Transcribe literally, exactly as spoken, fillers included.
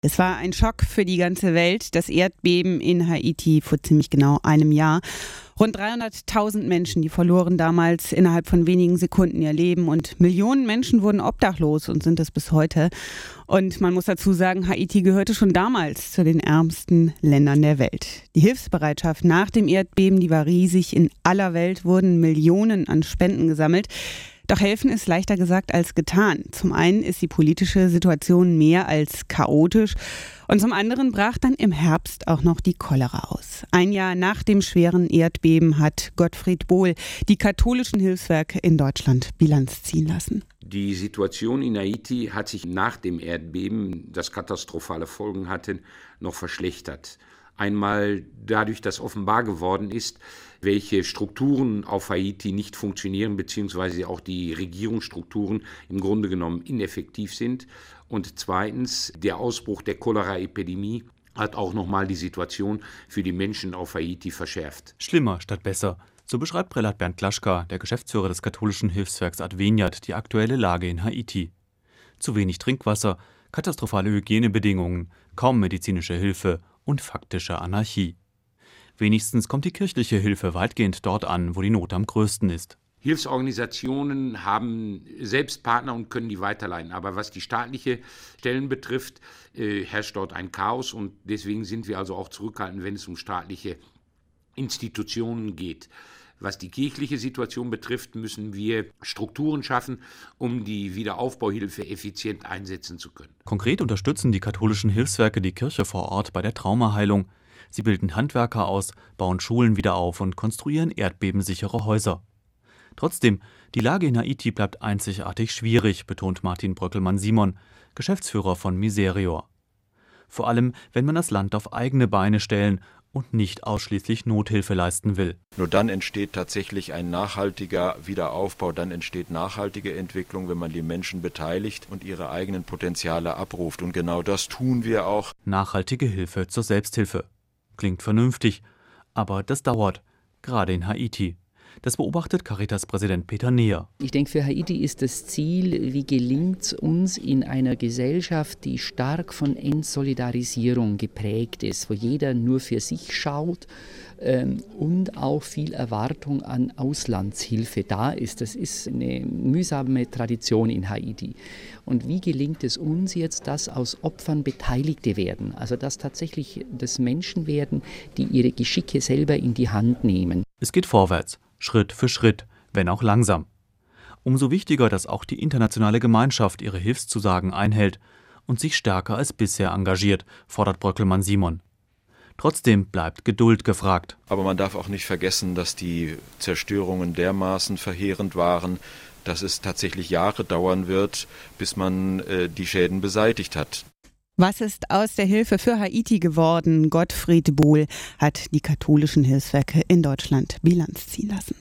Es war ein Schock für die ganze Welt, das Erdbeben in Haiti vor ziemlich genau einem Jahr. Rund dreihunderttausend Menschen, die verloren damals innerhalb von wenigen Sekunden ihr Leben und Millionen Menschen wurden obdachlos und sind es bis heute. Und man muss dazu sagen, Haiti gehörte schon damals zu den ärmsten Ländern der Welt. Die Hilfsbereitschaft nach dem Erdbeben, die war riesig. In aller Welt wurden Millionen an Spenden gesammelt. Doch helfen ist leichter gesagt als getan. Zum einen ist die politische Situation mehr als chaotisch und zum anderen brach dann im Herbst auch noch die Cholera aus. Ein Jahr nach dem schweren Erdbeben hat Gottfried Bohl die katholischen Hilfswerke in Deutschland Bilanz ziehen lassen. Die Situation in Haiti hat sich nach dem Erdbeben, das katastrophale Folgen hatte, noch verschlechtert. Einmal dadurch, dass offenbar geworden ist, welche Strukturen auf Haiti nicht funktionieren, beziehungsweise auch die Regierungsstrukturen im Grunde genommen ineffektiv sind. Und zweitens, der Ausbruch der Cholera-Epidemie hat auch nochmal die Situation für die Menschen auf Haiti verschärft. Schlimmer statt besser. So beschreibt Prälat Bernd Klaschka, der Geschäftsführer des katholischen Hilfswerks Adveniat, die aktuelle Lage in Haiti. Zu wenig Trinkwasser, katastrophale Hygienebedingungen, kaum medizinische Hilfe und faktische Anarchie. Wenigstens kommt die kirchliche Hilfe weitgehend dort an, wo die Not am größten ist. Hilfsorganisationen haben selbst Partner und können die weiterleiten. Aber was die staatliche Stellen betrifft, äh, herrscht dort ein Chaos. Und deswegen sind wir also auch zurückhaltend, wenn es um staatliche Institutionen geht. Was die kirchliche Situation betrifft, müssen wir Strukturen schaffen, um die Wiederaufbauhilfe effizient einsetzen zu können. Konkret unterstützen die katholischen Hilfswerke die Kirche vor Ort bei der Traumaheilung. Sie bilden Handwerker aus, bauen Schulen wieder auf und konstruieren erdbebensichere Häuser. Trotzdem, die Lage in Haiti bleibt einzigartig schwierig, betont Martin Bröckelmann-Simon, Geschäftsführer von Miserior. Vor allem, wenn man das Land auf eigene Beine stellen und nicht ausschließlich Nothilfe leisten will. Nur dann entsteht tatsächlich ein nachhaltiger Wiederaufbau, dann entsteht nachhaltige Entwicklung, wenn man die Menschen beteiligt und ihre eigenen Potenziale abruft. Und genau das tun wir auch. Nachhaltige Hilfe zur Selbsthilfe. Klingt vernünftig, aber das dauert, gerade in Haiti. Das beobachtet Caritas-Präsident Peter Neher. Ich denke, für Haiti ist das Ziel, wie gelingt es uns in einer Gesellschaft, die stark von Entsolidarisierung geprägt ist, wo jeder nur für sich schaut ähm, und auch viel Erwartung an Auslandshilfe da ist. Das ist eine mühsame Tradition in Haiti. Und wie gelingt es uns jetzt, dass aus Opfern Beteiligte werden? Also dass tatsächlich das Menschen werden, die ihre Geschicke selber in die Hand nehmen. Es geht vorwärts. Schritt für Schritt, wenn auch langsam. Umso wichtiger, dass auch die internationale Gemeinschaft ihre Hilfszusagen einhält und sich stärker als bisher engagiert, fordert Bröckelmann-Simon. Trotzdem bleibt Geduld gefragt. Aber man darf auch nicht vergessen, dass die Zerstörungen dermaßen verheerend waren, dass es tatsächlich Jahre dauern wird, bis man äh, die Schäden beseitigt hat. Was ist aus der Hilfe für Haiti geworden? Gottfried Bohl hat die katholischen Hilfswerke in Deutschland Bilanz ziehen lassen.